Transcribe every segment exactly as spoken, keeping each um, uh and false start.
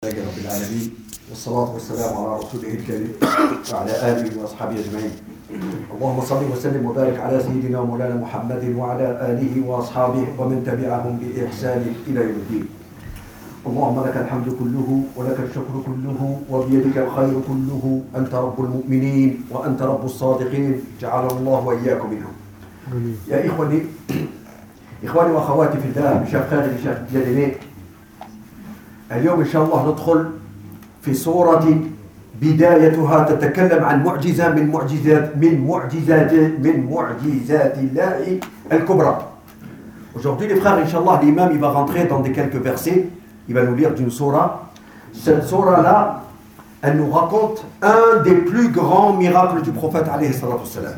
رب العالمين والصلاة والسلام على رسوله الكريم وعلى آله وأصحابه أجمعين. اللهم صل وسلم وبارك على سيدنا ومولانا محمد وعلى آله وأصحابه ومن تبعهم بإحسان إلى يوم الدين. اللهم لك الحمد كله ولك الشكر كله وبيدك الخير كله، أنت رب المؤمنين وأنت رب الصادقين، جعلنا الله وإياكم منهم. يا إخواني إخواني وأخواتي في الله، mes chers frères et mes chers bien-aimés, اليوم إن شاء الله ندخل في سورة بدايتها تتكلم عن معجزة من معجزات من معجزات من معجزات الله الكبرى. Aujourd'hui les frères, Inch'Allah, l'imam il va rentrer dans des quelques versets, il va nous lire d'une sourate. Cette sourate là, elle nous raconte un des plus grands miracles du prophète عليه الصلاة والسلام.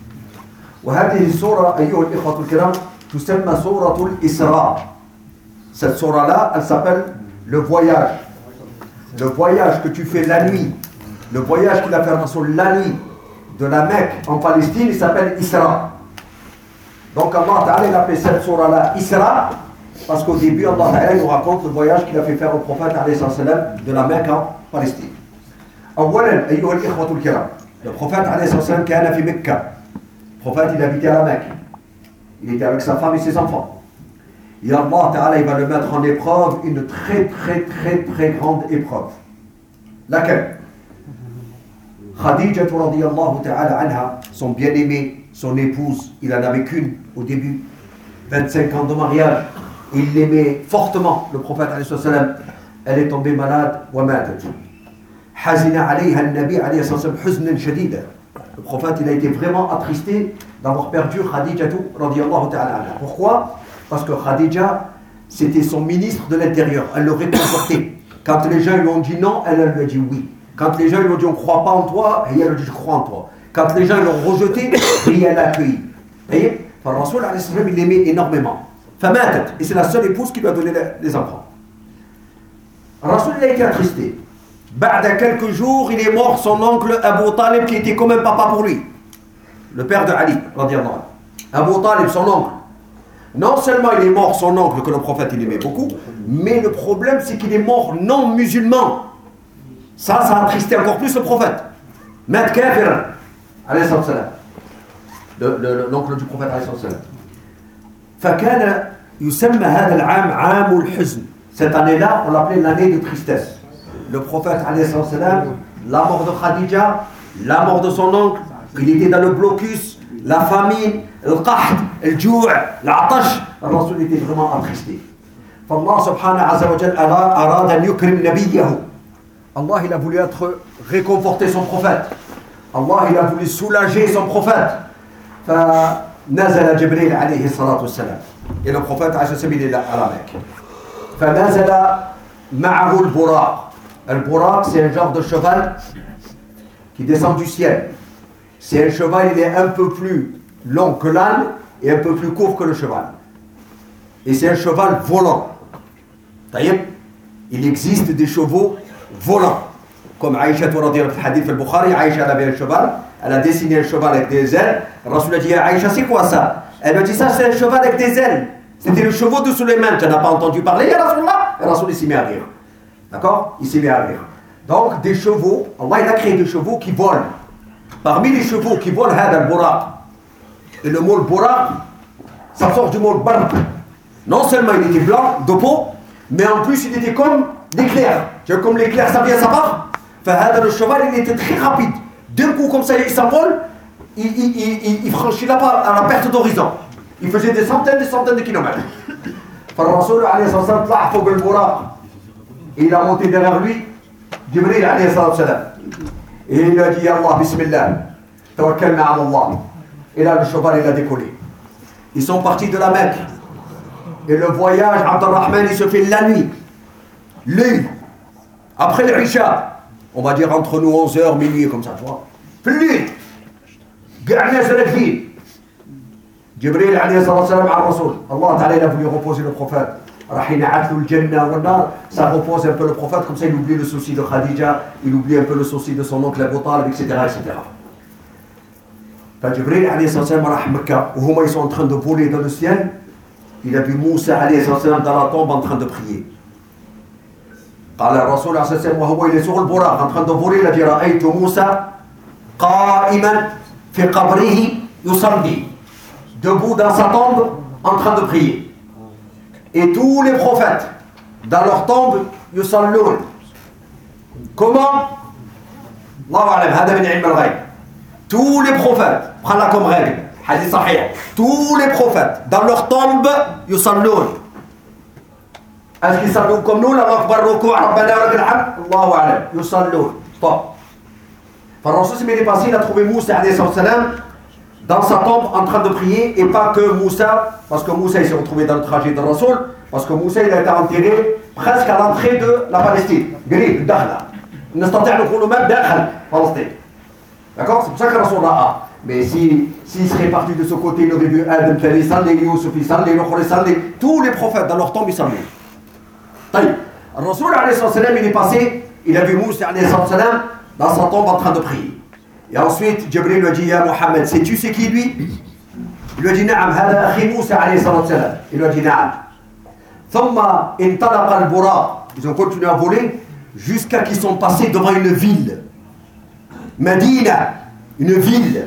وهذه السورة أيها الإخوة الكرام تسمى سورة الإسراء. Cette sourate là, elle s'appelle le voyage, le voyage que tu fais la nuit, le voyage qu'il a fait Rasoul la nuit de la Mecque en Palestine, il s'appelle Isra. Donc Allah Ta'ala il a fait cette sourate là Isra parce qu'au début Allah Ta'ala nous raconte le voyage qu'il a fait faire au prophète de la Mecque en Palestine. أولا أيها الإخوة الكرام، le prophète كان في مكة. Le prophète il habitait à la Mecque, il était avec sa femme et ses enfants. Et Allah Ta'ala il va le mettre en épreuve, une très très très très grande épreuve. Laquelle? Khadija radiyallahu ta'ala anha, son bien-aimé, son épouse, il en avait qu'une au début, vingt-cinq ans de mariage, il l'aimait fortement, le prophète alayhi salam. Elle est tombée malade, wa matat. Hazina alayha an-nabi alayhi salam huznan shadida. Le prophète il a été vraiment attristé d'avoir perdu Khadija radiyallahu ta'ala anha. Pourquoi? Parce que Khadija, c'était son ministre de l'Intérieur. Elle le réconfortait. Quand les gens lui ont dit non, elle, elle lui a dit oui. Quand les gens lui ont dit on ne croit pas en toi, elle a dit je crois en toi. Quand les gens l'ont rejeté, elle l'a accueilli. Vous voyez? Le Rasoul, il l'aimait énormément. Famatat. Et c'est la seule épouse qui lui a donné les enfants. Le Rasoul, il a été attristé. Ba'da quelques jours, il est mort son oncle Abu Talib, qui était comme un papa pour lui. Le père de Ali, radiyallahu anhu. Abu Talib, son oncle. Non seulement il est mort son oncle que le prophète il aimait beaucoup, mais le problème c'est qu'il est mort non musulman. Ça, ça a attristé encore plus le prophète. Mat kafiran, alayhi salam. L'oncle du prophète alayhi salam. فكان يسمى هذا العام عام الحزن. Cette année-là, on l'appelait l'année de tristesse. Le prophète alayhi salam, la mort de Khadija, la mort de son oncle, il était dans le blocus, la famine, le qahd, le jou', l'atash, le Rasoul était vraiment attristé. فالله سبحانه عز وجل أراد أن يكرم نبيه. Allah il a voulu être réconforter son prophète. Allah il a voulu soulager son prophète. فنزل جبريل عليه الصلاة والسلام. Et le prophète عليه الصلاة والسلام il est là à la Mecque. فنزل معه البراق. Le buraq c'est un genre de cheval qui descend du ciel. C'est un cheval, il est un peu plus long que l'âne et un peu plus court que le cheval. Et c'est un cheval volant. Taïeb, il existe des chevaux volants. Comme Aïcha, tu as dit dans le hadith de Bukhari, Aïcha elle avait un cheval, elle a dessiné un cheval avec des ailes. Le Rasoul a dit à Aïcha, c'est quoi ça? Elle a dit ça, c'est un cheval avec des ailes. C'était le cheval de Suleiman, tu n'as pas entendu parler, ya Rasoulullah? Le Rasoul il s'est mis à rire. D'accord? Il s'est mis à rire. Donc des chevaux, Allah il a créé des chevaux qui volent. Parmi les chevaux qui volent, hada al-buraq. Et le mot buraq, ça sort du mot barq. Non seulement il était blanc de peau, mais en plus il était comme l'éclair. Tu vois, comme l'éclair, ça vient, ça part. Hada le cheval, il était très rapide. D'un coup, comme ça, il s'envole, il, il, il, il franchit là à la perte d'horizon. Il faisait des centaines des centaines de kilomètres. Le Rasoul alayhi salam tla' fawq al-buraq. Et il a monté derrière lui, Jibril alayhi salam. Et il lui a dit, Ya Allah, bismillah, tawakkalna ala Allah. Et là, le cheval, il a décollé. Ils sont partis de la Mecque. Et le voyage, Abdurrahman, il se fait la nuit. L'œil. Après l'Isha. On va dire entre nous onze heures, minuit, comme ça, tu vois. Plus. Ga'na salafin. Jibril, alayhi salam, ala Rasoul. Allah ta'ala, il a voulu reposer le prophète. Ça repose un peu le prophète, comme ça il oublie le souci de Khadija, il oublie un peu le souci de son oncle Abu Talib, et cetera et cetera. Jibril alayhi salam à Mecca, où ils sont en train de voler dans le ciel, il a vu Moussa alayhi salam dans la tombe en train de prier. قال الرسول عليه الصلاة والسلام وهو il est sur le buraq en train de voler, il a dit رأيت موسى قائما في قبره يصلي, debout dans sa tombe en train de prier. Et tous les prophètes dans leur tombe يصلون. Comment? الله أعلم, هذا من علم الغيب. Tous les prophètes, prends-la comme règle, hadith sahih, tous les prophètes dans leur tombe يصلون. Est-ce qu'ils saluent comme nous, la akbar ruku' rabbana wa lakal hamd? Allahu a'lam. Yusallun. Stop. Par le Rasul, il est passé, il a trouvé Moussa alayhi salam dans sa tombe en train de prier, et pas que Moussa, parce que Moussa il s'est retrouvé dans le trajet de Rasul, parce que Moussa il a été enterré presque à l'entrée de la Palestine. Grib, dakhla. Nastati' نقولوا même dakhal, Palestine. D'accord? C'est pour ça que Rasul a. Mais si s'il serait parti de ce côté, il aurait vu Adam Tali Salli, Youssouf Salli, Nukhri Salli, tous les prophètes dans leur tombe ils saluent. طيب الرسول عليه الصلاة والسلام il est passé, il a vu Moussa عليه الصلاة والسلام dans sa tombe en train de prier. Et ensuite Jibril lui a dit Ya Mohammed, sais-tu c'est qui lui? Il lui a dit نعم هذا أخي موسى عليه الصلاة والسلام. Il lui a dit نعم. ثم انطلق البراق. Ils ont continué à voler jusqu'à qu'ils sont passés devant une ville. Medina, une ville.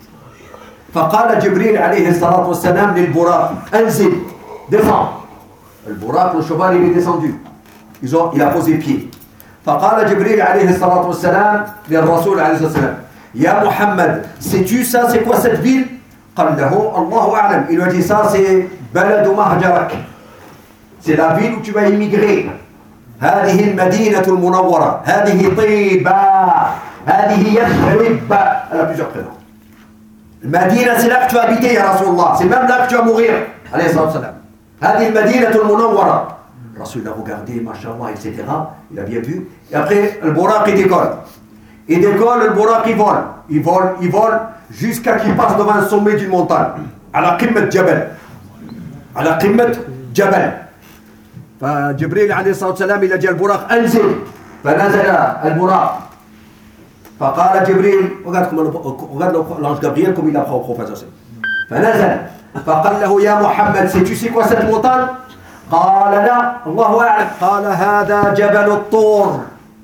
فقال جبريل عليه الصلاة والسلام للبراق انزل, descends. Le buraq, le cheval, il est descendu. Ils ont, il a posé pied. فقال جبريل عليه الصلاة والسلام للرسول عليه الصلاة والسلام يا محمد, sais-tu ça, c'est quoi cette ville? قال له الله أعلم. Il lui a dit ça, c'est بلد مهجرك. C'est la ville où tu vas immigrer. هذه المدينة المنورة. هذه طيبة. هذه يثرب. Elle a plusieurs prénoms. المدينة, c'est là que tu vas habiter, ya Rasulullah. C'est même là que tu vas mourir. عليه الصلاة والسلام. هذه المدينة المنورة. Rasul a regardé, machallah, et cetera. Il a bien vu. Et après, le buraq, il décolle. Il décolle, le buraq, il vole. Il vole, il vole, jusqu'à qu'il passe devant le sommet d'une montagne. À la qimmat Jabal. À la qimmat Jabal. فجبريل عليه الصلاة والسلام il a dit al buraq انزل. فنزل البراق. فقال جبريل, regarde comment regarde l'ange Gabriel comme il apprend au prophète. فنزل. فقال له يا محمد, sais-tu c'est quoi cette montagne? قال لا الله أعلم. قال هذا جبل الطور.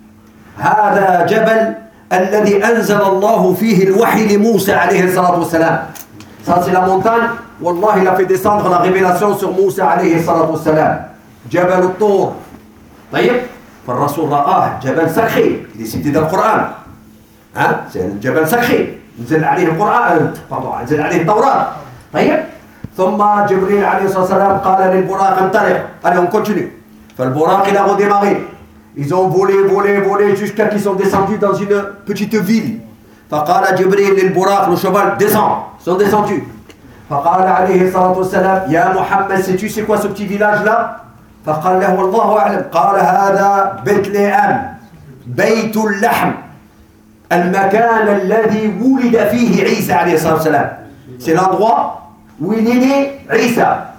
هذا جبل الذي أنزل الله فيه الوحي لموسى عليه الصلاة والسلام. Ça c'est la montagne, Wallah il a fait descendre la révélation sur Moussa عليه الصلاة والسلام. جبل الطور. طيب فالرسول رآه جبل سخي, il est cité dans le Coran. Hein? C'est un جبل سخي. نزل عليه القرآن, pardon, نزل عليه التوراة. طيب ثم جبريل عليه الصلاة والسلام قال للبراق انطلق. Allez, on continue. فالبراق il a redémarré. Ils ont volé, volé, volé jusqu'à qu'ils sont descendus dans une petite ville. فقال جبريل للبراق, le cheval descend. Ils sont descendus. فقال عليه الصلاة والسلام يا محمد, sais-tu c'est quoi ce petit village là? فقال له والله أعلم. قال هذا بيتلحم بيت اللحم المكان الذي ولد فيه عيسى عليه الصلاة والسلام. C'est l'endroit où il est né Isa.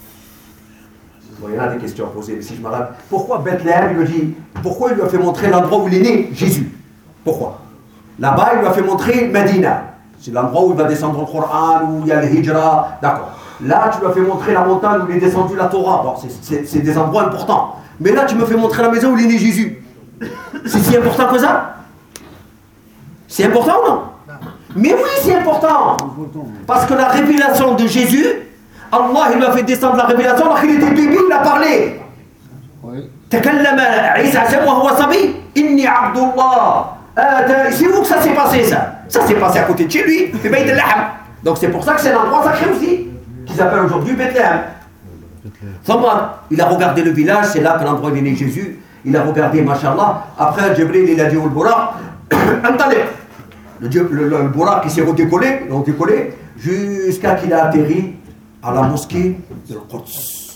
Bon, il y en a des questions à poser, mais si je me rappelle, pourquoi Bethléem, il lui dit, pourquoi il lui a fait montrer l'endroit où il est né Jésus? Pourquoi? Là-bas, il lui a fait montrer Medina. C'est l'endroit où il va descendre le Coran, où il y a le Hijra, d'accord. Là, tu lui as fait montrer la montagne où il est descendu la Torah. Bon, c'est des endroits importants. Mais là, tu me fais montrer la maison où il est né Jésus. C'est si important que ça? C'est important ou non? Mais oui, c'est important. Parce que la révélation de Jésus, Allah il lui a fait descendre la révélation alors qu'il était bébé, il a parlé. تكلم عيسى وهو صبي إني عبد الله. C'est où que ça s'est passé ça? Ça s'est passé à côté de chez lui, في بيت اللحم. Donc c'est pour ça que c'est un endroit sacré aussi, qui s'appelle aujourd'hui Bethléem. Il a regardé le village, c'est là que l'endroit où est né Jésus. Il a regardé, machallah. Après, Jibril il a dit au buraq, attendez. Le, le, le, le buraq qui s'est redécollé, ils ont décollé jusqu'à qu'il a atterri à la mosquée de Quds.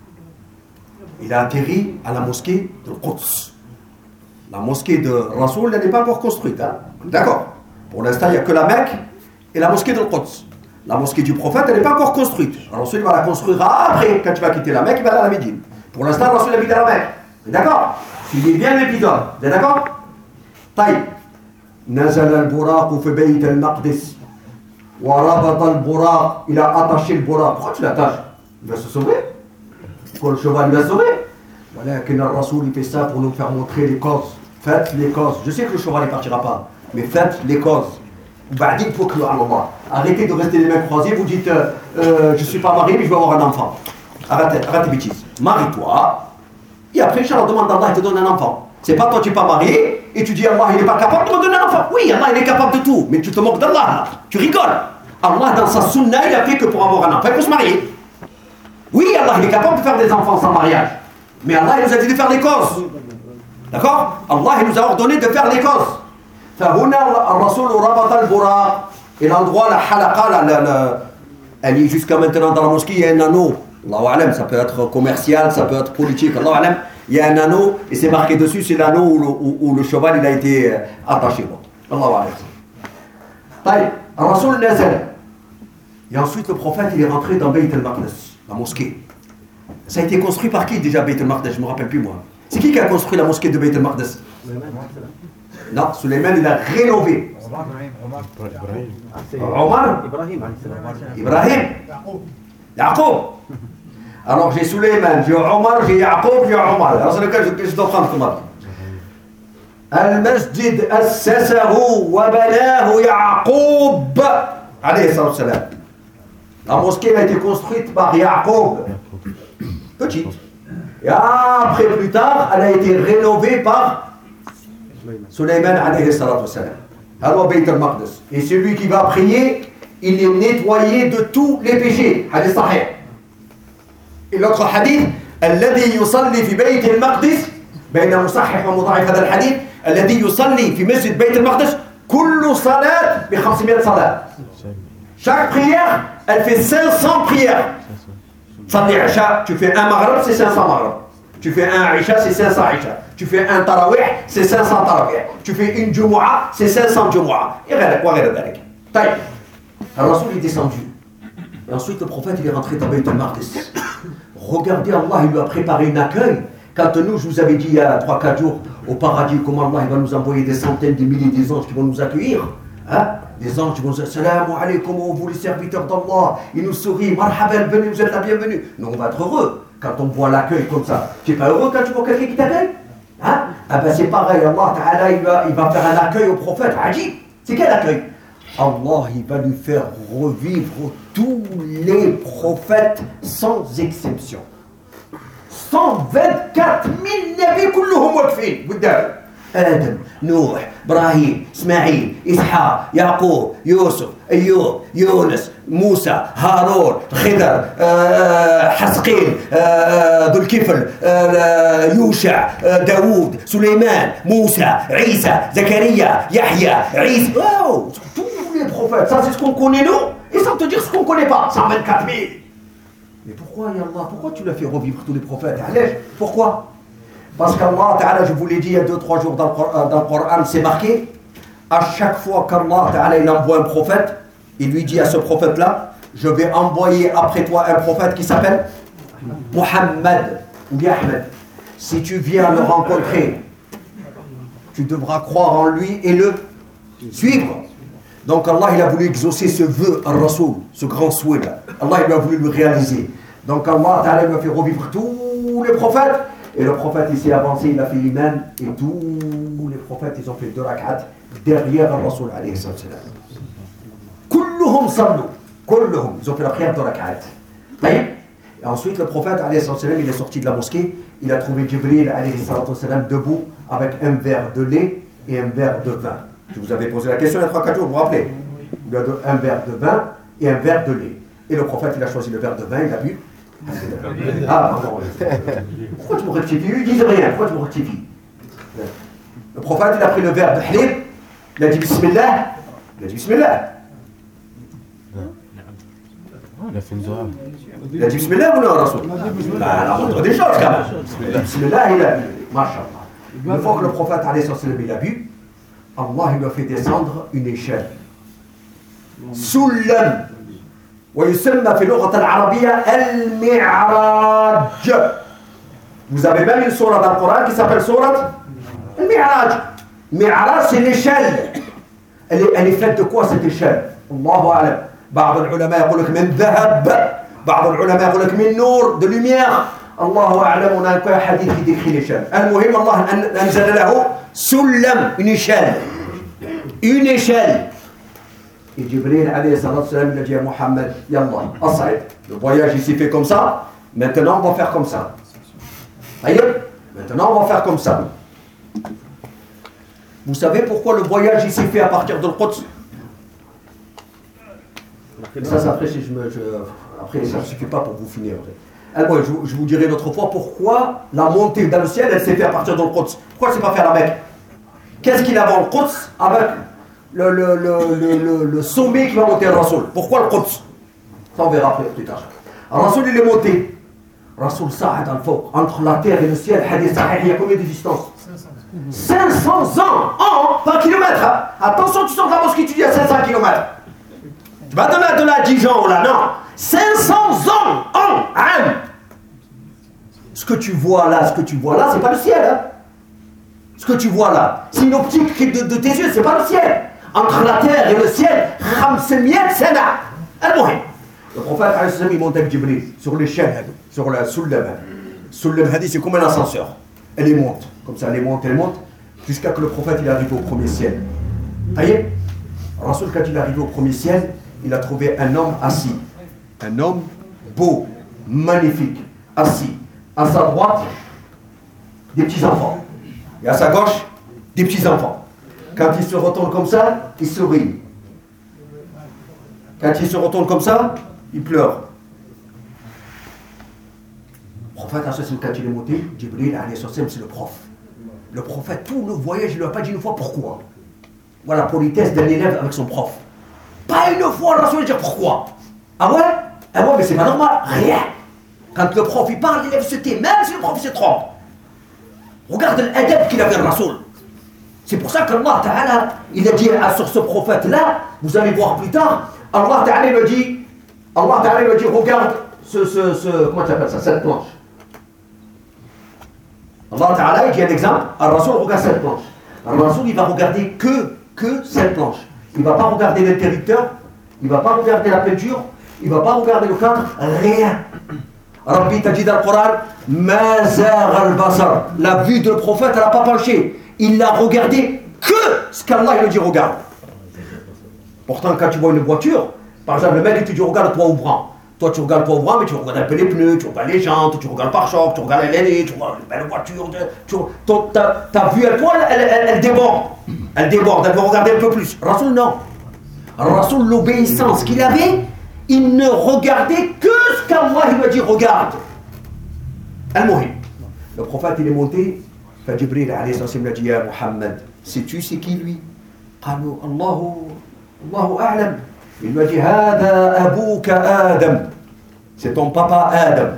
Il a atterri à la mosquée de Quds. La mosquée de Rasoul, elle n'est pas encore construite. Hein? D'accord. Pour l'instant, il n'y a que la Mecque et la mosquée de Quds. La mosquée du prophète, elle n'est pas encore construite. Rasoul va la construire après. Quand tu vas quitter la Mecque, il va aller à la Médine. Pour l'instant, Rasoul habite à la Mecque. D'accord. Suivez bien l'épisode. Vous êtes d'accord? طيب. نزل البراق في بيت المقدس وربط البراق. Il a attaché le buraq. Pourquoi tu l'attaches? Il va se sauver. Quand le cheval il va se sauver. Voilà, que le Rasoul il fait ça pour nous faire montrer les causes. Faites les causes. Je sais que le cheval ne partira pas, mais faites les causes. Il faut que Allah. Arrêtez de rester les mains croisées, vous dites euh, euh, je ne suis pas marié, mais je veux avoir un enfant. Arrêtez, arrêtez bêtises. Marie-toi, et après, Inch'Allah, demande à Allah, il te donne un enfant. C'est pas toi, tu n'es pas marié, et tu dis Allah, il n'est pas capable de me donner un enfant. Oui, Allah, il est capable de tout, mais tu te moques d'Allah, tu rigoles. Allah, dans sa sunna, il a fait que pour avoir un enfant, il faut se marier. Oui, Allah, il est capable de faire des enfants sans mariage. Mais Allah, il nous a dit de faire les causes. D'accord? Allah, il nous a ordonné de faire les causes. فهنا الرسول ربط البراق et l'endroit la halaqa la, la, la, elle est jusqu'à maintenant dans la mosquée, il y a un anneau. Allahu alam, ça peut être commercial, ça peut être politique. Allahu alam, il y a un anneau et c'est marqué dessus, c'est l'anneau où le, où, où le cheval il a été attaché. Allahu alam. طيب الرسول نزل. Et ensuite le prophète il est rentré dans Bayt al-Maqdis, la mosquée. Ça a été construit par qui déjà Bayt al-Maqdis? Je ne me rappelle plus moi. C'est qui qui a construit la mosquée de Bayt al-Maqdis? Non, Suleiman il a rénové. Omar Ibrahim Yaqub. Alors j'ai Suleiman, j'ai Omar, j'ai Yaqub, j'ai Omar. Alors c'est lequel je dois prendre comme avis. Al-Masjid assasahu wa banahu Yaqub alayhi salam. La mosquée a été construite par Yaqub. Petite. Et après plus tard, elle a été rénovée par Suleiman alayhi salatu wassalam. Alors Bayt al-Maqdis. Et celui qui va prier, il est nettoyé de tous les péchés. Hadith sahih. Et l'autre hadith, الذي يصلي في بيت المقدس بين مصحح ومضاعف هذا الحديث الذي يصلي في مسجد بيت المقدس كل صلاة ب خمسمائة صلاة. Chaque prière, elle fait cinq cents prières. Salli Isha, tu fais un Maghrib, c'est cinq cents Maghrib. Tu fais un Isha, c'est cinq cents Isha. Tu fais un Tarawih, c'est cinq cents Tarawih. Tu fais une Jumu'ah, c'est cinq cents Jumu'ah. Et rien, quoi, rien, rien. Taïb. Alors, Rasoul est descendu. Et ensuite, le prophète, il est rentré dans Bayt al-Maqdis. Regardez, Allah, il lui a préparé un accueil. Quand nous, je vous avais dit il y a trois quatre jours, au paradis, comment Allah il va nous envoyer des centaines, des milliers des anges qui vont nous accueillir. Hein? Des anges qui vont nous dire Salam alaykum, vous les serviteurs d'Allah. Ils nous sourient, marhaban, venez, vous êtes la bienvenue. Nous, on va être heureux quand on voit l'accueil comme ça. Tu n'es pas heureux quand tu vois quelqu'un qui t'accueille? Hein? Ah ben c'est pareil, Allah Ta'ala, il va, il va faire un accueil au prophète. Ajib. C'est quel accueil? Allah, il va lui faire revivre tous les prophètes sans exception. cent vingt-quatre mille nabis كلهم واقفين قدام. آدم، نوح، إبراهيم، إسماعيل، إسحاق، يعقوب، يوسف، أيوب، يونس، موسى، هارون، خضر، آه، حسقيل، آه، ذو الكفل، آه، يوشع، آه، داوود، سليمان، موسى، عيسى، زكريا، يحيى، عيسى. Wow, tous les prophètes, ça c'est ce qu'on connaît nous, et sans te dire ce qu'on ne connaît pas, cent vingt-quatre mille. Mais pourquoi, Ya Allah, pourquoi tu l'as fait revivre tous les prophètes? Allez, pourquoi? Parce qu'Allah Ta'ala, je vous l'ai dit il y a deux trois jours dans le, dans le Coran, c'est marqué, à chaque fois qu'Allah Ta'ala il envoie un prophète, il lui dit à ce prophète-là, je vais envoyer après toi un prophète qui s'appelle Muhammad ou Ahmed. Si tu viens le rencontrer, tu devras croire en lui et le suivre. Donc Allah il a voulu exaucer ce vœu à Rasoul, ce grand souhait-là. Allah il a voulu le réaliser. Donc Allah Ta'ala il a fait revivre tous les prophètes. Et le prophète ici avancé, il a fait l'imam, et tous les prophètes, ils ont fait deux rak'at derrière le Rasoul alayhi salam. Kulluhum sallu, kulluhum, ils ont fait la prière de rak'at. Et ensuite, le prophète alayhi salam, il est sorti de la mosquée, il a trouvé Jibril alayhi salam debout avec un verre de lait et un verre de vin. Je vous avais posé la question il y a trois quatre jours, vous vous rappelez? Il a un verre de vin et un verre de lait. Et le prophète, il a choisi le verre de vin, il a bu. Ah, pardon. Pourquoi tu me rectifies? Ils disent rien, pourquoi tu me rectifies? Le prophète, il a pris le verre de halib, il a dit Bismillah, il a dit Bismillah. Il a fait une zohar. Il a dit Bismillah ou non, Rasoul? Bah, la moindre des choses, quand même. Bismillah, il a bu. Masha'Allah. Une fois que le prophète, il a bu, Allah, il lui a fait descendre une échelle. Soulam. ويسمى في اللغة العربية المعراج. Vous avez même une sourate dans le Coran qui s'appelle sourate al-Mi'raj. Mi'raj, c'est l'échelle. Elle est, elle est faite de quoi cette échelle? Allahu a'lam. بعض العلماء يقول لك من ذهب، بعض العلماء يقول لك من نور, de lumière. Allahu a'lam, on a un hadith qui décrit l'échelle. Al-Muhim, Allah anzala lahu sullam, une échelle. Une échelle. Et Jibril alayhi salatu salam, il a dit à Muhammad, Yallah, as'id. Le voyage il s'est fait comme ça, maintenant on va faire comme ça. Voyez? Maintenant on va faire comme ça. Vous savez pourquoi le voyage il s'est fait à partir de l'Quds? Ça, ça, après, si je me, je, après, ça ne suffit pas pour vous finir. Alors, je, je vous dirai une autre fois pourquoi la montée dans le ciel, elle s'est faite à partir de l'Quds. Pourquoi elle ne s'est pas fait à la Mecque? Qu'est-ce qu'il a avant le Quds avec le, le, le, le, le, le sommet qui va monter le Rasoul? Pourquoi le Quds? Ça, on verra après, plus tard. Alors, Rasoul, il est monté. Rasoul Sa'ad al-Fawq, entre la terre et le ciel, hadith sahih, il y a combien de distance? cinq cents ans, ans, pas kilomètres. Hein. Attention, tu sors de la mosquée, tu dis à cinq cents kilomètres. Tu vas donner de la Dijon là, non. cinq cents ans, ans, hein. Ce que tu vois là, ce que tu vois là, c'est pas le ciel. Hein. Ce que tu vois là, c'est une optique de, de tes yeux, c'est pas le ciel. Entre la terre et le ciel, khamsimiat sana. Al-Muhim. Le prophète, il monte avec Jibril sur l'échelle, sur la Sullam. Sullam hadith, c'est comme un ascenseur. Elle monte, comme ça, elle monte, elle monte, jusqu'à que le prophète il arrive au premier ciel. Vous voyez, Rasoul, quand il est arrivé au premier ciel, il a trouvé un homme assis. Un homme beau, magnifique, assis. À sa droite, des petits-enfants. Et à sa gauche, des petits-enfants. Quand il se retourne comme ça, il sourit. Quand il se retourne comme ça, il pleure. Le prophète, quand il est monté, Jibril, c'est le prof. Le prophète, tout le voyage, il ne lui a pas dit une fois pourquoi. Voilà, politesse d'un élève avec son prof. Pas une fois, le Rasoul, il dit pourquoi. Ah ouais? Ah ouais, mais c'est pas normal, rien. Quand le prof il parle, l'élève se tait, même si le prof se trompe. Regarde l'adab qu'il avait le Rasoul. C'est pour ça qu'Allah Ta'ala, il a dit sur ce prophète-là, vous allez voir plus tard, Allah Ta'ala lui dit, Allah Ta'ala lui dit, regarde ce, ce, ce, comment tu appelles ça, cette planche. Allah Ta'ala, il dit un exemple, Al-Rasoul regarde cette planche. Al-Rasoul, il va regarder que, que cette planche. Il ne va pas regarder l'interrupteur, il ne va pas regarder la peinture, il ne va pas regarder le cadre, rien. Rabbi t'a dit dans le Coran, Mazar al-Basar. La vue du prophète, elle n'a pas penché. Il n'a regardé que ce qu'Allah lui dit regarde. Pourtant, quand tu vois une voiture, par exemple, le mec il te dit regarde le toit ouvrant. Toi, tu regardes le toit ouvrant, mais tu regardes un peu les pneus, tu regardes les jantes, tu regardes le pare-choc, tu regardes l'aile, tu regardes la belle voiture. Tu, ton, ta, ta vue, elle, elle, elle, elle déborde. Elle déborde, elle veut regarder un peu plus. Rasoul, non. Rasoul, l'obéissance qu'il avait, il ne regardait que ce qu'Allah lui a dit regarde. Al-Muhim. Le prophète, il est monté. Jibril alayhi salam lui a dit ya Muhammad, sais-tu c'est qui lui? قالوا الله الله أعلم. Il lui a dit هذا أبوك آدم. C'est ton papa Adam.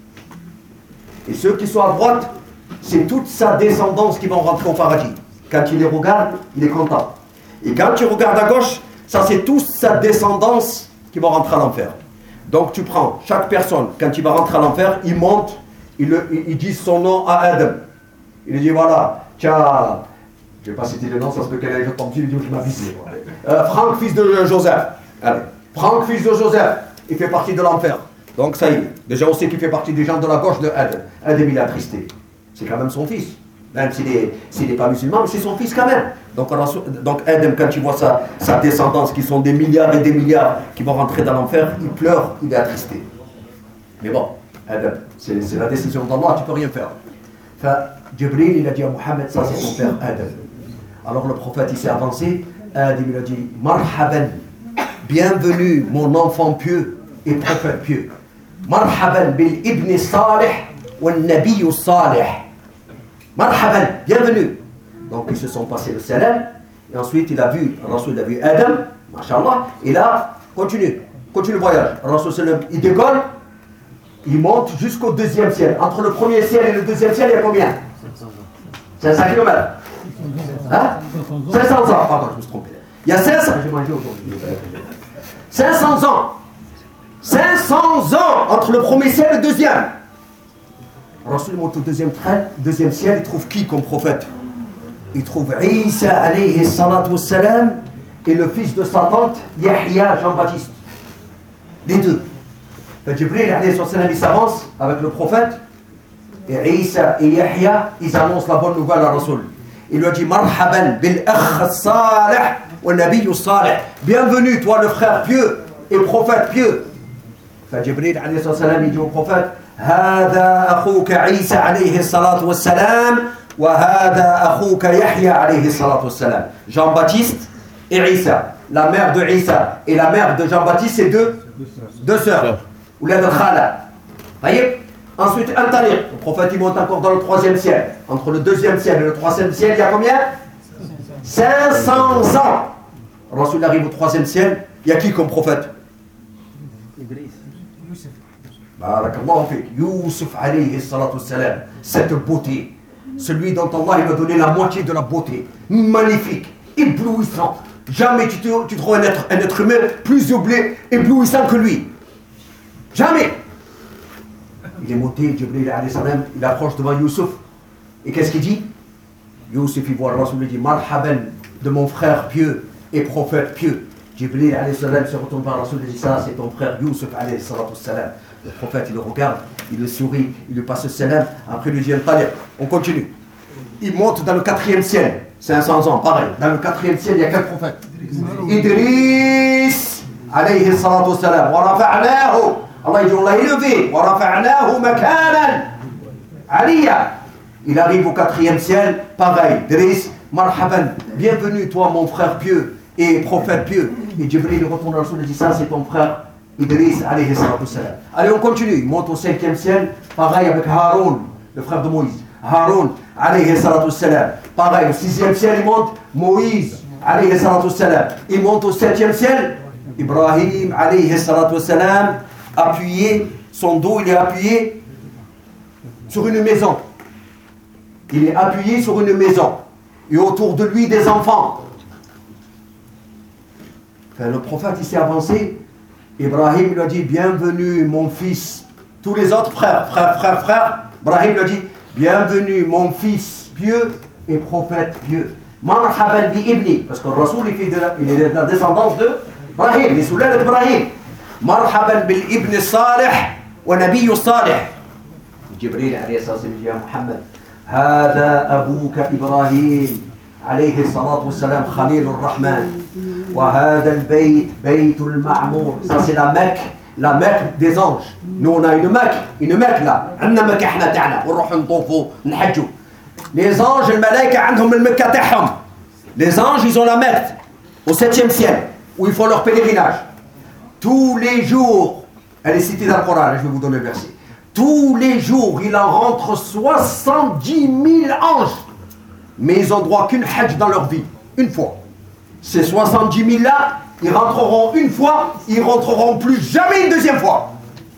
Et ceux qui sont à droite, c'est toute sa descendance qui vont rentrer au paradis. Quand il les regarde, il est content. Et quand tu regardes à gauche, ça c'est toute sa descendance qui va rentrer à l'enfer. Donc tu prends chaque personne, quand il va rentrer à l'enfer, il monte, il, il, il dit son nom à Adam. Il lui dit voilà, tiens, je ne vais pas citer le nom, ça se peut qu'elle ait ton petit, il dit je m'avais visé. Euh, Franck, fils de Joseph. Allez, Franck, fils de Joseph, il fait partie de l'enfer. Donc ça y est, déjà on sait qu'il fait partie des gens de la gauche de Adam. Adam il est attristé. C'est quand même son fils. Même s'il n'est s'il est pas musulman, mais c'est son fils quand même. Donc, donc Adam, quand il voit sa, sa descendance, qui sont des milliards et des milliards, qui vont rentrer dans l'enfer, il pleure, il est attristé. Mais bon, Adam, c'est la décision d'Allah, tu ne peux rien faire. Enfin, Jibril, il a dit à Mohammed, ça c'est son père Adam. Alors le prophète, il s'est avancé, Adam, il a dit, Marhaban, bienvenue mon enfant pieux et prophète pieux. Marhaban bil ibn salih wa nabiy salih. Marhaban, bienvenue. Donc ils se sont passés le salam, et ensuite il a vu, Rasoul a vu Adam, mashallah, et là, continue, continue le voyage. Rasoul, il décolle, il monte jusqu'au deuxième ciel. Entre le premier ciel et le deuxième ciel, il y a combien? cinq cents kilomètres. Hein? cinq cents ans. Pardon, je me suis trompé. Il y a cinq cents. J'ai mangé aujourd'hui. cinq cents ans. cinq cents ans entre le premier ciel et le deuxième. Rasoul monte au deuxième train, deuxième ciel, il trouve qui comme prophète? Il trouve Isa alayhi salatu wassalam et le fils de sa tante, Yahya, Jean-Baptiste. Les deux. Jibril alayhi salatu wassalam, il s'avance avec le prophète. et Isa et Yahya, ils annoncent la bonne nouvelle à Rasoul. Il lui a dit Marhaban bil akh salih wa nabiy salih. Bienvenue, toi le frère pieux et prophète pieux. فجبريل عليه الصلاة والسلام يجي البروphète هذا أخوك عيسى عليه الصلاة والسلام وهذا أخوك يحيى عليه الصلاة والسلام. Jean-Baptiste et Isa. La mère de Isa et la mère de Jean-Baptiste, c'est deux, deux sœurs. Oulad al-Khala. Voyez. Ensuite, un tariq. Le prophète il monte encore dans le troisième ciel. Entre le deuxième ciel et le troisième ciel, il y a combien? cinq cents ans. Rasoul arrive au troisième ciel. Il y a qui comme prophète? Barakallahu fik. Youssouf alayhi salatu wassalam. Cette beauté. Celui dont Allah il a donné la moitié de la beauté. Magnifique. Éblouissant. Jamais tu te, tu trouves un être, un être humain plus éblouissant que lui. Jamais. Il est monté, Jibril alayhi salam, il approche devant Youssouf. Et qu'est-ce qu'il dit? Youssouf, il voit le Rasoul, il dit Marhaban de mon frère pieux et prophète pieux. Jibril alayhi salam se retourne vers le Rasoul et dit ça, c'est ton frère Youssouf alayhi salam. Le prophète, il le regarde, il le sourit, il lui passe le salam. Après, il lui dit on continue. Il monte dans le quatrième ciel, cinq cents ans, pareil. Dans le quatrième ciel, il y a quel prophète? Idris alayhi salam. Wa rafa'nahu. Allah dit on l'a élevé. Wa rafa'nahu makanan aliyya. Il arrive au quatrième ciel, pareil. Idris, marhaban, bienvenue toi mon frère pieux et prophète pieux. Et Jibril retourne à Rasoul et dit ça c'est ton frère Idris alayhi salam. Allez on continue, il monte au cinquième ciel, pareil avec Haroun, le frère de Moïse. Haroun alayhi salam. Pareil, au sixième ciel il monte Moïse alayhi salam. Il monte au septième ciel, Ibrahim alayhi salam, appuyé, son dos il est appuyé sur une maison. Il est appuyé sur une maison. Et autour de lui des enfants. Enfin, le prophète il s'est avancé. Ibrahim lui a dit bienvenue mon fils. Tous les autres frères, frères, frères, frères. Ibrahim lui a dit bienvenue mon fils pieux et prophète pieux. Marhaban bi ibni. Parce que le Rasoul il est de la descendance de Ibrahim. Il est sous l'aile d'Ibrahim. Marhaban bil ibn salih wa nabiy salih. Jibril alayhi salam dit à Muhammad هذا أبوك إبراهيم عليه الصلاة والسلام خليل الرحمن وهذا البيت بيت المعمور. Ça c'est la Mecque, la Mecque des anges. Nous on a une Mecque, une Mecque là. عندنا مكة احنا تاعنا ونروح نطوفوا نحجوا. Les anges الملائكة عندهم المكة تاعهم. Les anges ils ont la Mecque au septième ciel où ils font leur pèlerinage. Tous les jours, elle est citée dans le Coran, je vais vous donner le verset. Tous les jours, il en rentre soixante-dix mille anges. Mais ils n'ont droit qu'une hajj dans leur vie, une fois. Ces soixante-dix mille là, ils rentreront une fois, ils rentreront plus jamais une deuxième fois.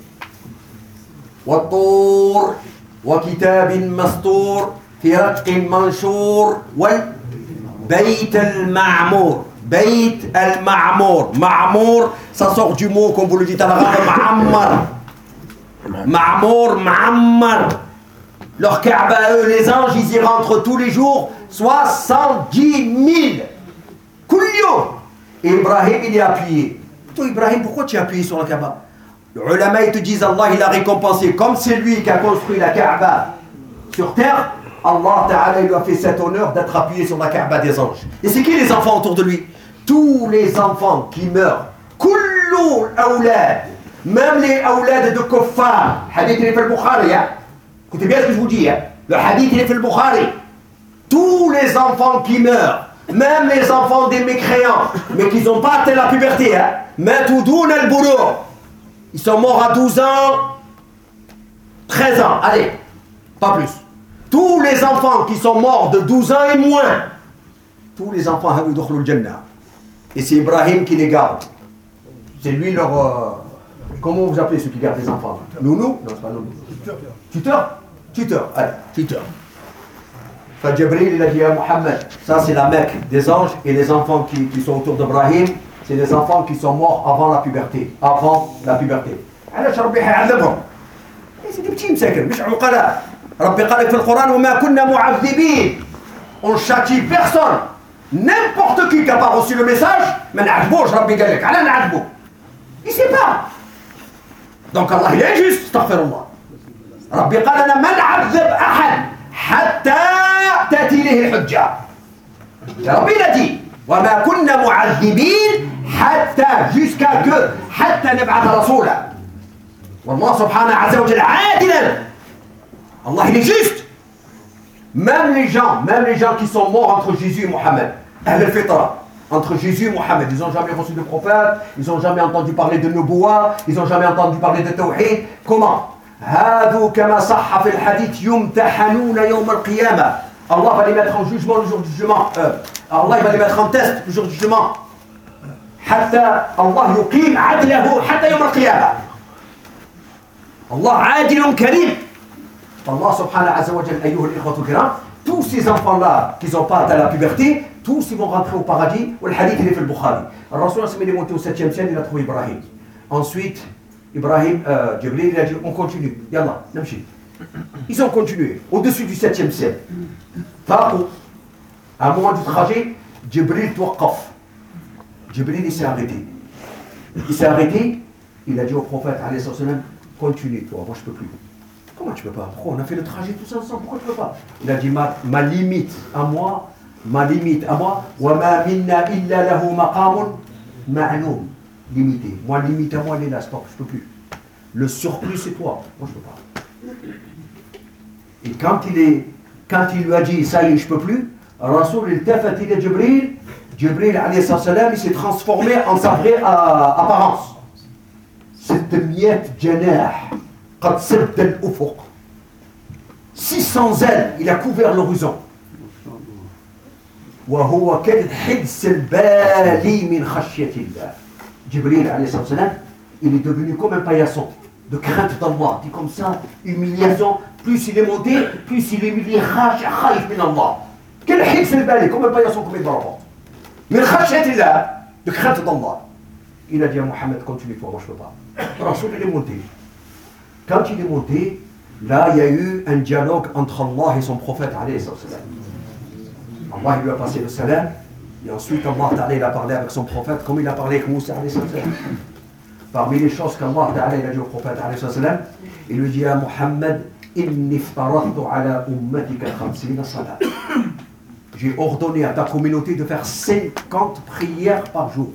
Wat-Tur, wa kitabin mastur, fi raqin manshur, wal bayt al-ma'mour. Bayt al-ma'mour. Ma'mour, ça sort du mot, comme vous le dites en arabe, ma'ammar. Ma'mour, Ma'ammar. Leur Kaaba, eux, les anges, ils y rentrent tous les jours, soixante-dix mille. Koulio. Et Ibrahim, il est appuyé. Toi, Ibrahim, pourquoi tu es appuyé sur la Kaaba? Les ulama, ils te disent, Allah, il a récompensé. Comme c'est lui qui a construit la Kaaba sur terre, Allah Ta'ala, il lui a fait cet honneur d'être appuyé sur la Kaaba des anges. Et c'est qui les enfants autour de lui? Tous les enfants qui meurent. Kullu awlad. Même les awlad de kuffar. Hadith il est fait le Bukhari. Écoutez bien ce que je vous dis. Hein? Le hadith il est fait le Bukhari. Tous les enfants qui meurent, même les enfants des mécréants, mais qui n'ont pas atteint la puberté, hein? Matoudoun al-Boulou. Ils sont morts à douze ans, treize ans, allez, pas plus. Tous les enfants qui sont morts de douze ans et moins, tous les enfants, et c'est Ibrahim qui les garde. C'est lui leur... Euh, comment vous appelez ceux qui gardent les enfants? Nounou? Non, c'est pas nounou. Tuteur? Tuteur, allez, tuteur. Enfin, Jibril, il a dit à Mohammed, ça c'est la Mecque des anges, et les enfants qui, qui sont autour d'Ibrahim, c'est les enfants qui sont morts avant la puberté. Avant la puberté. C'est des petits مساكن مش عقلاء. ربي قال في القرآن وما كنا معذبين. On châtie personne. N'importe qui qui n'a pas reçu le message, mais نعذبوش ربي قال لك على نعذبو. Il sait pas. Donc Allah il est injuste, astaghfirullah. ربي قال لنا من عذب أحد حتى تأتي إليه الحجة. ربي l'a dit وما كنا معذبين حتى jusqu'à que حتى نبعث رسولا. والله سبحانه عز وجل عادلا. Allah il est juste. Même les gens, même les gens qui sont morts entre Jésus et Mohammed, Ahl al-Fitra, entre Jésus et Mohammed, ils n'ont jamais reçu de prophète, ils n'ont jamais entendu parler de Nubuwa, ils n'ont jamais entendu parler de Tawhid. Comment? هذو كما صح في الحديث يمتحنون يوم القيامة. Allah va les mettre en jugement le jour du jugement. Euh, Allah va les mettre en test le jour du jugement. حتى الله يقيم عدله حتى يوم القيامة. Allah عادل كريم. Allah subhanahu wa ta'ala, ayyuha al-ikhwatu kiram, tous ces enfants-là qui n'ont pas atteint la puberté, tous ils vont rentrer au paradis. Le hadith il est fait le Bukhari. Le Rasul est monté au septième ciel, il a trouvé Ibrahim. Ensuite, Ibrahim, euh, Jibril, il a dit on continue. Yallah, namshi. Ils ont continué au-dessus du septième ciel. Taqou. À un moment du trajet, Jibril tawqaf. Jibril il s'est arrêté. Il s'est arrêté, il a dit au prophète alayhi salam, continue toi, moi je peux plus. Comment tu peux pas? Pourquoi on a fait le trajet tous ensemble? Pourquoi tu peux pas? Il a dit ma, ma limite à moi, ma limite à moi, wa ma minna illa lahu maqamun ma'lum. Limité. Moi, limite à moi, elle est là, stop, je peux plus. Le surplus, c'est toi. Moi, je peux pas. Et quand il est, quand il lui a dit ça y est, je peux plus, Rasoul il tafat il est Jibril, Jibril alayhi salam, il s'est transformé en sa vraie euh, apparence. Cette miette janah. قد سد الأفق six cents ailes, il a couvert l'horizon. وهو كالحدس البالي من خشية الله. Jibril alayhi salam, il est devenu comme un paillasson de crainte d'Allah, dit comme ça, humiliation. Plus il est monté, plus il est humilié. خايف من الله. كالحدس البالي, comme un paillasson comme il va rapporter. من خشية الله, de crainte d'Allah. Il a dit à Mohammed, continue-toi, moi je peux pas. Rasoul il est monté. Quand il est monté, là il y a eu un dialogue entre Allah et son prophète alayhi salam. Allah il lui a passé le salam et ensuite Allah ta'ala il a parlé avec son prophète comme il a parlé avec Moussa alayhi salam. Parmi les choses qu'Allah ta'ala il a dit au prophète alayhi salam, il lui dit à Muhammad, inni iftaradtu ala ummatika khamsina salat. J'ai ordonné à ta communauté de faire cinquante prières par jour.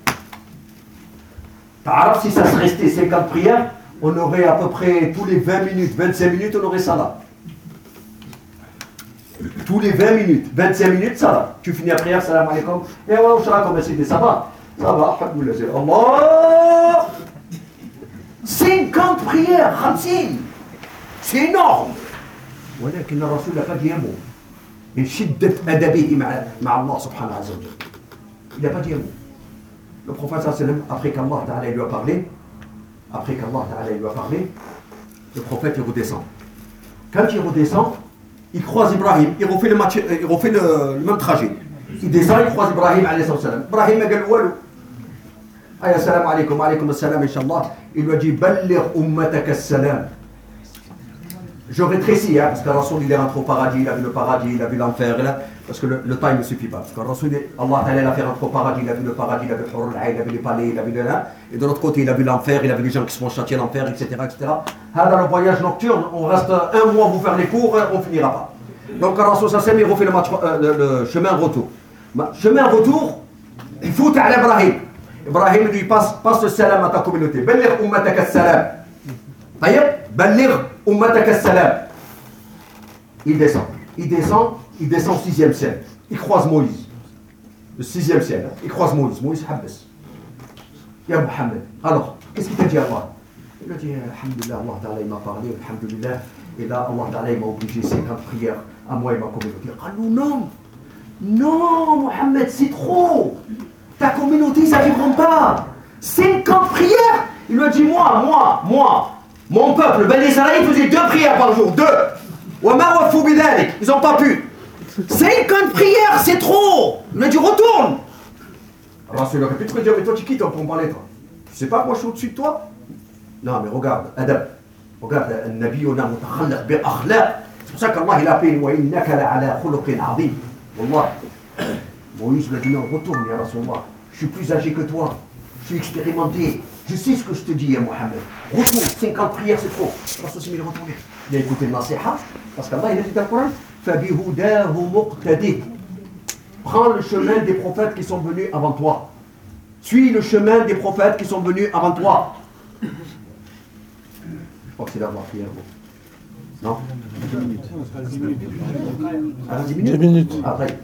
T'arabes, si ça se restait cinquante prières, on aurait à peu près tous les vingt minutes, vingt-cinq minutes, on aurait salat. Tous les vingt minutes, vingt-cinq minutes, salat. Tu finis la prière, salam alaikum. Et ouais, on sera comme c'est ça va. Ça va, Allah. cinquante prières, khamsin. C'est énorme. ولكن الرسول n'a pas dit un mot. من شدة أدبه مع مع الله سبحانه عز وجل. Il n'a pas dit un mot. Le prophète sallallahu alayhi wa sallam, après qu'Allah ta'ala lui a parlé, après qu'Allah ta'ala lui a parlé, le prophète il redescend. Quand il redescend, il croise Ibrahim, il refait le, match, il refait le, le même trajet. Il descend, il croise Ibrahim alayhi salam. Ibrahim a dit walou. Aïe salam alaykum, alaykum salam inshallah. Il lui a dit balligh ummataka salam. Je rétrécis, hein, parce que Rasoul il est rentré au paradis, il a vu le paradis, il a vu l'enfer, là, parce que le, le temps il ne suffit pas. Parce que Rasoul, Allah Ta'ala il a fait rentrer au paradis, il a vu le paradis, il a vu le Hurul Ayn, il a vu les palais, il a vu le là, et de l'autre côté il a vu l'enfer, il a vu les gens qui se font châtier l'enfer, et cetera et cetera. Ah, dans le voyage nocturne, on reste un mois pour faire les cours, on ne finira pas. Donc Rasoul Sassem il refait le, match, euh, le, le chemin retour. Chemin retour, il faut à Ibrahim. Ibrahim lui passe, passe le salam à ta communauté. Balligh ummataka salam. Taïeb, balligh ummataka salam. Il descend, il descend, il descend au sixième ciel. Il croise Moïse. Le sixième ciel, il croise Moïse. Moïse Habbes. Ya Muhammad. Alors, qu'est-ce qu'il t'a dit à Allah? Il a dit, alhamdulillah, Allah Ta'ala il m'a parlé, alhamdulillah. Et là, Allah Ta'ala il m'a obligé cinquante prières à moi et ma communauté. Ah non, non, Mohammed, c'est trop. Ta communauté, ça ne vivront pas. cinquante prières. Il lui a dit, moi, moi, moi, mon peuple, Ben Israël, faisait deux prières par jour, deux. Ils n'ont pas pu. cinquante prières, c'est trop. Il lui a dit, retourne. Alors, il aurait pu te dire, mais toi, tu quittes pour me parler, toi. Tu sais pas que moi, je suis au-dessus de toi? Non, mais regarde, Adab. Regarde, Nabi, on a mutakhalaq bi akhlaq. C'est pour ça qu'Allah, il a appelé, wa innaka la ala khuluqin azim. Wallah. Moïse lui a dit, non, retourne, ya Rasulallah. Je suis plus âgé que toi. Je suis expérimenté. je sais ce que je te dis, ya Mohammed. Retourne, cinquante prières, c'est trop. Rasul il est retourné. Il a écouté le nasiha, parce qu'Allah, il a dit dans le Coran, فَبِهُدَاهُ مُقْتَدِهِ. Prends le chemin des prophètes qui sont venus avant toi. Suis le chemin des prophètes qui sont venus avant toi. Je crois que c'est là la prière. Non? dix minutes. Ah, dix minutes? dix minutes. Après.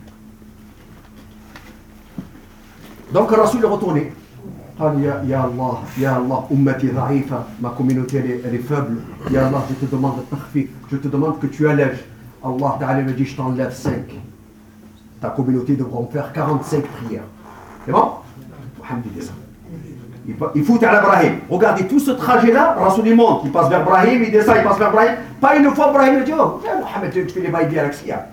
Donc, le Rasul est retourné. قال يا يا الله يا الله أمتي ضعيفة, ma communauté elle est, elle est faible. Ya Allah, je te demande de takhfif, je te demande que tu allèges. Allah Ta'ala me dit, je t'enlève cinq. Ta communauté devra en faire quarante-cinq prières. C'est bon? Alhamdulillah. Il, il fout à l'Ibrahim. Regardez tout ce trajet-là, Rasul il monte, il passe vers Ibrahim, il descend, il passe vers Ibrahim. Pas une fois Ibrahim il dit, oh, Mohamed, tu fais les bails à l'axia.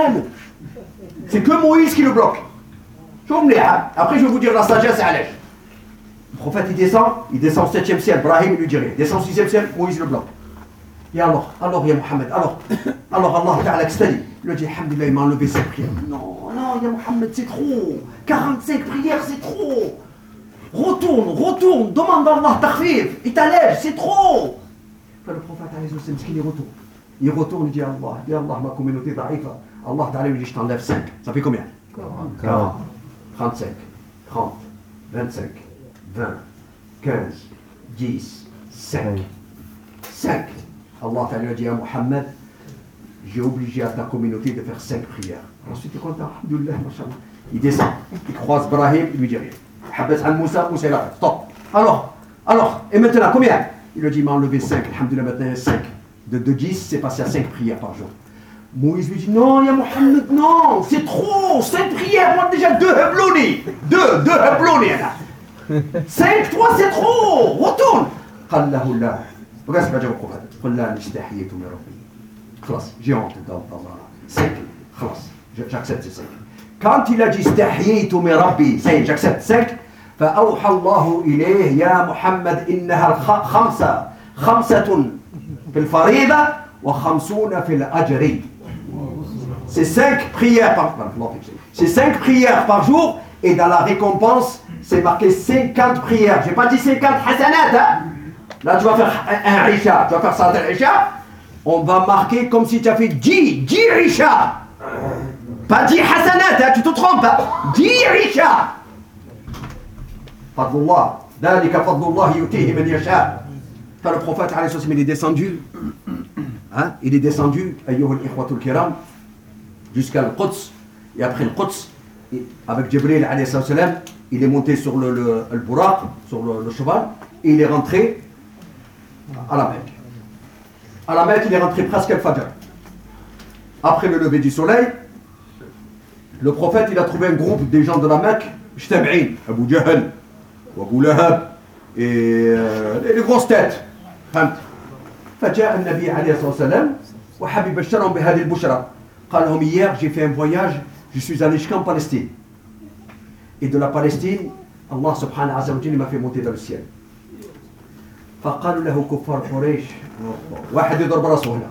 C'est que Moïse qui le bloque. Après je vais vous dire la sagesse et à l'aise. Le prophète il descend, il descend au septième ciel, Ibrahim il lui dit rien. Il descend au sixième ciel, Moïse le bloque. Et alors, alors ya Mohamed, alors, alors Allah Ta'ala extali. Il lui dit, alhamdulillah, il m'a enlevé cinq prières. Non, non, ya Mohamed, c'est trop. quarante-cinq prières, c'est trop. Retourne, retourne, demande à Allah takhfif, il t'allège, c'est trop. Enfin, le prophète alayhi wa sallam, il retourne. Il retourne, il dit à Allah, ya Allah, ma communauté da'ifa. Allah Ta'ala lui dit, je t'enlève cinq. Ça fait combien? quarante, trente-cinq, trente, vingt-cinq, vingt, quinze, dix, cinq. cinq. Allah Ta'ala dit à Mohammed, j'ai obligé à ta communauté de faire cinq prières. Ensuite il content, alhamdoulilah, mashallah. Il descend, il croise Ibrahim, il lui dit rien. Habès an Moussa, Moussa il arrête, stop. Alors, alors, et maintenant combien? Il lui dit, il m'a enlevé cinq, alhamdoulilah, maintenant il y a cinq. De, de dix, c'est passé à cinq prières par jour. Moïse lui dit, non, ya Mohammed, non, c'est trop, cinq prières, moi déjà deux heblouni. Deux, deux heblouni là. cinq, toi c'est trop, retourne. Qallahu la. Regarde ce que va dire le prophète. Qallahu l'istahiyatu min rabbi. Khlas, j'ai honte d'Allah. cinq, khlas, j'accepte ces cinq. Quand il a dit istahiyatu min rabbi, ça y est, j'accepte cinq. فأوحى الله إليه يا محمد إنها خمسة خمسة في الفريضة وخمسون في الأجر. C'est cinq prières par c'est cinq prières par jour et dans la récompense c'est marqué cinquante prières. J'ai pas dit cinquante hasanat. Hein? Là tu vas faire un, un Isha, tu vas faire ça un Isha. On va marquer comme si tu as fait dix, dix Isha. Pas dix hasanat, hein? Tu te trompes. Hein? dix Isha. Fadlullah, dalika fadlullah yutihi man yasha. Quand le prophète alayhi wa sallam il est descendu, hein, il est descendu, ayyuhal ikhwatul kiram, jusqu'à le Quds, et après le Quds, avec Jibril alayhi wa sallam, il est monté sur le, le, le buraq, sur le, le cheval, et il est rentré à la Mecque. À la Mecque, il est rentré presque al Fajr. Après le lever du soleil, le prophète il a trouvé un groupe des gens de la Mecque, Jtab'in, Abu Jahl, Abu Lahab, et euh, les grosses têtes. فجاء النبي عليه الصلاة والسلام وحب يبشرهم بهذه البشرى. قال لهم hier j'ai fait un voyage, je suis allé jusqu'en Palestine. Et de la Palestine, Allah subhanahu wa ta'ala m'a fait monter dans le ciel. فقالوا له كفار قريش واحد يضرب راسه هنا.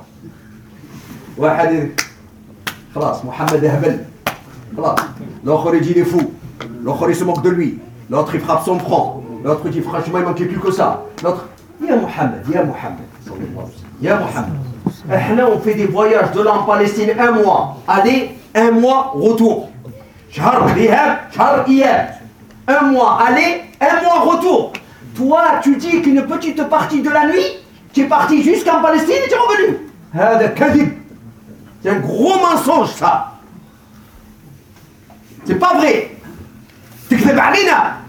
واحد خلاص محمد هبل. خلاص. L'autre il dit il est fou. L'autre il se moque de lui. L'autre il frappe son front. L'autre il dit franchement il manquait plus que ça. L'autre, ya Mohammed, ya Mohammed, ya Mohammed. Là on fait des voyages de là en Palestine un mois, aller, un mois, retour. Shahr Rihab, Shahr Iyab. Un mois aller, un mois retour. Toi tu dis qu'une petite partie de la nuit, tu es parti jusqu'en Palestine et tu es revenu. Hada kadib. C'est un gros mensonge ça. C'est pas vrai. تكذب علينا.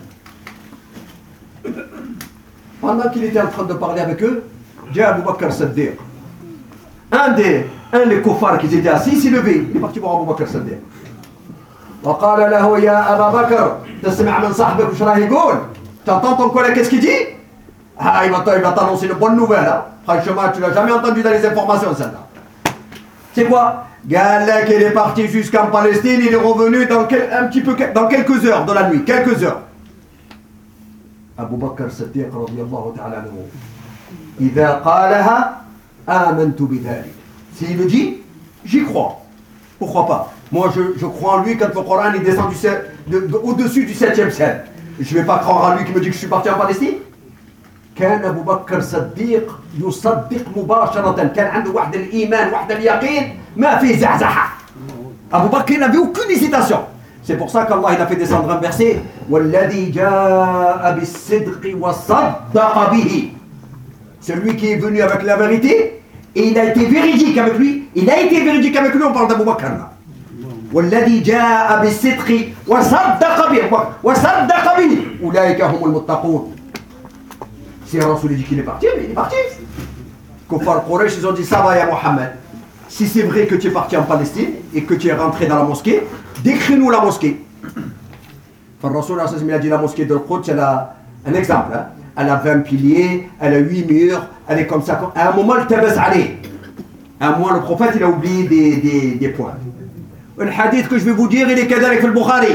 Pendant qu'il était en train de parler avec eux, Dia Abu Bakr Saddiq. Un des, un des koufars qui étaient assis s'est levé. Il est parti voir Abu Bakr Saddiq. وقال له يا أبا بكر تسمع من صاحبك وش راه يقول؟ T'entends ton collègue qu'est-ce qu'il dit? Ah, il va t'annoncer une bonne nouvelle. Hein? Franchement, tu l'as jamais entendu dans les informations celle-là. C'est quoi? Galek, il est parti jusqu'en Palestine, il est revenu dans, quel, un petit peu, dans quelques heures de la nuit, quelques heures. Abu Bakr Siddiq radiyallahu ta'ala anhu. Idha qalaha amantu bidhalik. S'il le dit, j'y crois. Pourquoi pas? Moi je, je crois en lui quand le Coran il descend du, de, de, au-dessus du septième ciel. je ne vais pas croire à lui qui me dit que je suis parti en Palestine. كان أبو بكر صديق يصدق مباشرة كان عنده واحد الإيمان واحد اليقين ما فيه زعزعة. Abu Bakr n'avait aucune hésitation. C'est pour ça qu'Allah il a fait descendre un verset والذي جاء بالصدق وصدق به. Celui qui est venu avec la vérité et il a été véridique avec lui. Il a été véridique avec lui, on parle d'Abu Bakr là. والذي جاء بالصدق وصدق به وصدق به أولئك هم المتقون. Si Rasoul dit qu'il est parti, mais il est parti. Kuffar Quraysh, ils ont dit ça va ya Mohammed. Si c'est vrai que tu es parti en Palestine et que tu es rentré dans la mosquée, décris-nous la mosquée. Enfin, Rasoul il a dit la mosquée de Quds, elle a un exemple. Hein. Elle a vingt piliers, elle a huit murs, elle est comme ça. À un moment, elle tabas allé. À un moment, le prophète, il a oublié des, des, des points. Le hadith que je vais vous dire, il est kadalik fil Bukhari.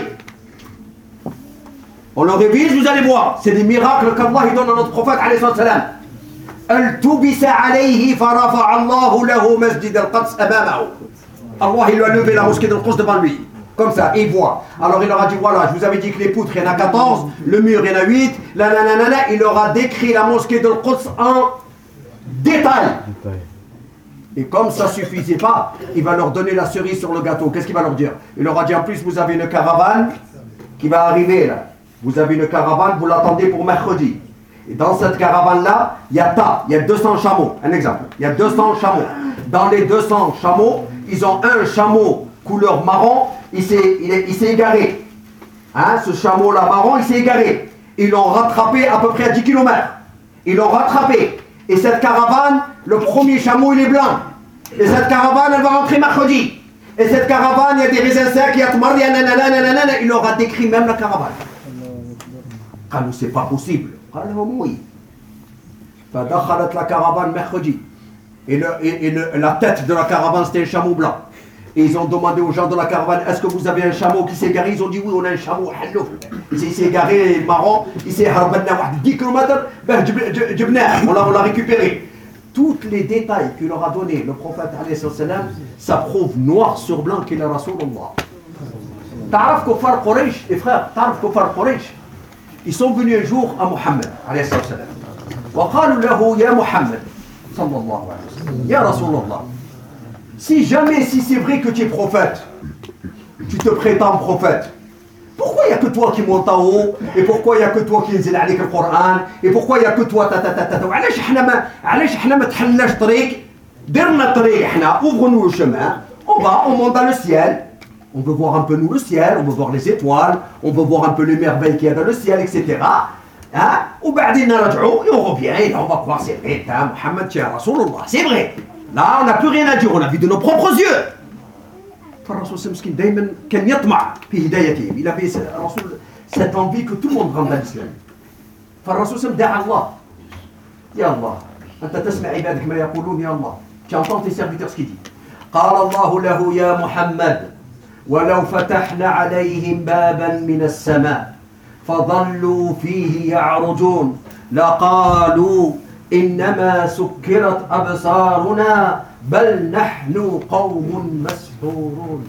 On le révise, vous allez voir. C'est des miracles qu'Allah donne à notre prophète alayhi salam. التبس عليه فرفع الله له مسجد القدس أمامه. Allah il lui a levé la mosquée de Quds devant lui. Comme ça, et il voit. Alors il leur a dit voilà, je vous avais dit que les poutres, il y en a quatorze, le mur, il y en a huit, la la la la la. Il leur a décrit la mosquée de Quds en détail. Et comme ça ne suffisait pas, il va leur donner la cerise sur le gâteau. Qu'est-ce qu'il va leur dire? Il leur a dit en plus, vous avez une caravane qui va arriver là. Vous avez une caravane, vous l'attendez pour mercredi. Et dans cette caravane-là, il y a tas, il y a deux cents chameaux. Un exemple, il y a deux cents chameaux. Dans les deux cents chameaux, ils ont un chameau couleur marron, il s'est, il est, il s'est égaré. Hein, ce chameau-là marron, il s'est égaré. Ils l'ont rattrapé à peu près à dix kilomètres. Ils l'ont rattrapé. Et cette caravane, le premier chameau, il est blanc. Et cette caravane, elle va rentrer mercredi. Et cette caravane, il y a des raisins secs, il y a tout il y a nanana, nanana. Il leur a décrit même la caravane. Ah, nous, c'est pas possible. Ah, non, oui. فدخلت la caravane mercredi. Et, le, et, et le, la tête de la caravane, c'était un chameau blanc. Et ils ont demandé aux gens de la caravane, est-ce que vous avez un chameau qui s'est égaré? Ils ont dit oui, on a un chameau. Il s'est égaré, marron, il s'est harbanna dix kilomètres, ben, on l'a, on l'a récupéré. Tous les détails qu'il leur a donné le prophète, ça prouve noir sur blanc qu'il est Rasulullah. Ta'araf Kuffar Quraysh, les frères, Ta'araf Kuffar Quraysh, ils sont venus un jour à Mohammed, alayhi salam. وقالوا له يا محمد صلى الله عليه وسلم يا رسول الله. Si jamais, si c'est vrai que tu es prophète, tu te prétends prophète, pourquoi il n'y a que toi qui monte en haut? Et pourquoi il n'y a que toi qui nzil avec le Coran? Et pourquoi il n'y a que toi ta ta ta ta ta? علاش احنا ما علاش احنا ما تحلناش طريق؟ درنا طريق احنا, ouvre-nous le chemin, on va, on monte dans le ciel. On veut voir un peu nous le ciel, on veut voir les étoiles, on veut voir un peu les merveilles qu'il y a dans le ciel, et cetera. Hein? Ou بعدين نرجعوا et on revient et on va voir, c'est vrai, hein, Mohammed, tu es Rasulullah, c'est vrai. Là, on n'a plus rien à dire, on a vu de nos propres yeux. فالرسول مسكين دائما كان يطمع في هدايته. Il avait cette envie que tout le monde rentre dans l'islam. فالرسول دعا الله. يا الله, أنت تسمع عبادك ما يقولون يا الله. Tu entends tes serviteurs ce qu'ils disent. قال الله له يا محمد ولو فتحنا عليهم بابا من السماء فظلوا فيه يعرجون لقالوا إنما سكرت أبصارنا بل نحن قوم مسحورون.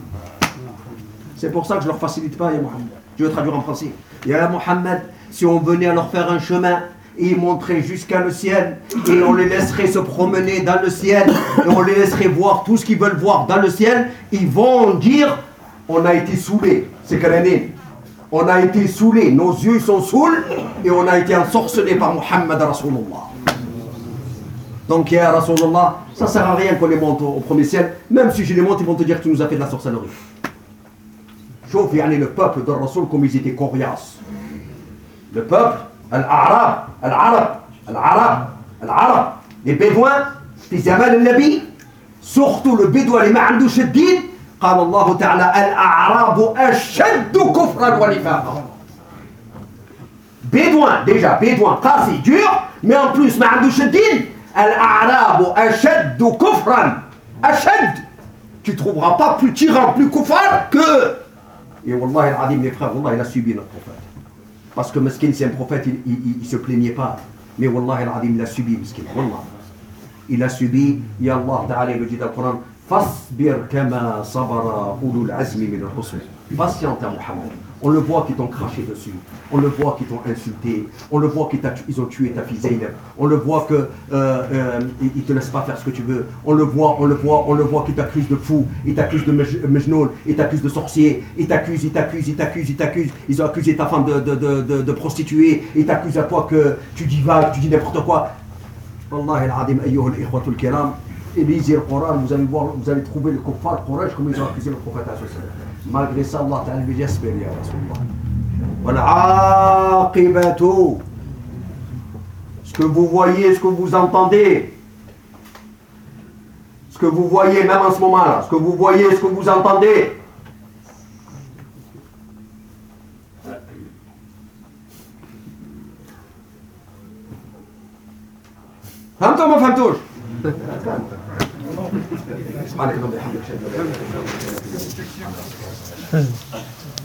C'est pour ça que je ne leur facilite pas, ya Mohammed. Je vais traduire en français. Ya Mohammed, si on venait à leur faire un chemin et ils monteraient jusqu'à le ciel et on les laisserait se promener dans le ciel et on les laisserait voir tout ce qu'ils veulent voir dans le ciel, ils vont dire on a été saoulés. C'est Karanin. On a été saoulés, nos yeux sont saouls et on a été ensorcelés par Muhammad Rasulullah. Donc, ya Rasulullah, ça ne sert à rien qu'on les monte au, au premier ciel. Même si je les monte, ils vont te dire que tu nous as fait de la sorcellerie. Chauffe, il y a le peuple de Rasul comme ils étaient coriaces. Le peuple, Al-Arab, Al-Arab, Al-Arab, Al-Arab, les Bédouins, في زمان النبي, surtout le Bédouin, les معندوش الدين, قال الله تعالى الأعراب أشد كفرا ونفاقا. Bédouin, déjà, Bédouin, قاسي, dur, mais en plus, معندوش الدين, الأعراب أشد كفرا. أشد. Tu trouveras pas plus tyran, plus kuffar que. Et Wallah al-Adim, mes frères, Wallah, il a subi notre prophète. Parce que Meskin, c'est un prophète, il ne se plaignait pas. Mais Wallah al-Adim, il a subi, Meskin. Wallah. Il a subi, ya Allah Ta'ala, il le dit dans le Coran, فاصبر كما صبر أولو العزم من الرسل. Patiente à Mohammed. On le voit qu'ils t'ont craché dessus. On le voit qu'ils t'ont insulté. On le voit qu'ils ont tué ta fille Zaynab. On le voit qu'ils euh, euh, ne te laissent pas faire ce que tu veux. On le voit, on le voit, on le voit qu'ils t'accusent de fou. Ils t'accusent de mejnoun. Ils t'accusent de sorcier. Ils t'accusent, ils t'accusent, ils t'accusent, ils t'accusent. Ils ont accusé ta femme de, de, de, de, de prostituée. Ils t'accusent à toi que tu divagues, tu dis n'importe quoi. Wallahi al-adim, ayyuha al-ikhwatul kiram. Et lisez le Coran, vous allez voir, vous allez trouver le kuffar Quraysh comme ils ont accusé le prophète. Malgré ça, Allah ta'ala lui dit asbir ya Rasulullah. Wal aqibatu. Ce que vous voyez, ce que vous entendez, ce que vous voyez même en ce moment-là, ce que vous voyez, ce que vous entendez. فهمتوا ما فهمتوش؟ سبحانك اللهم وبحمدك اشهد ان لا اله الا انت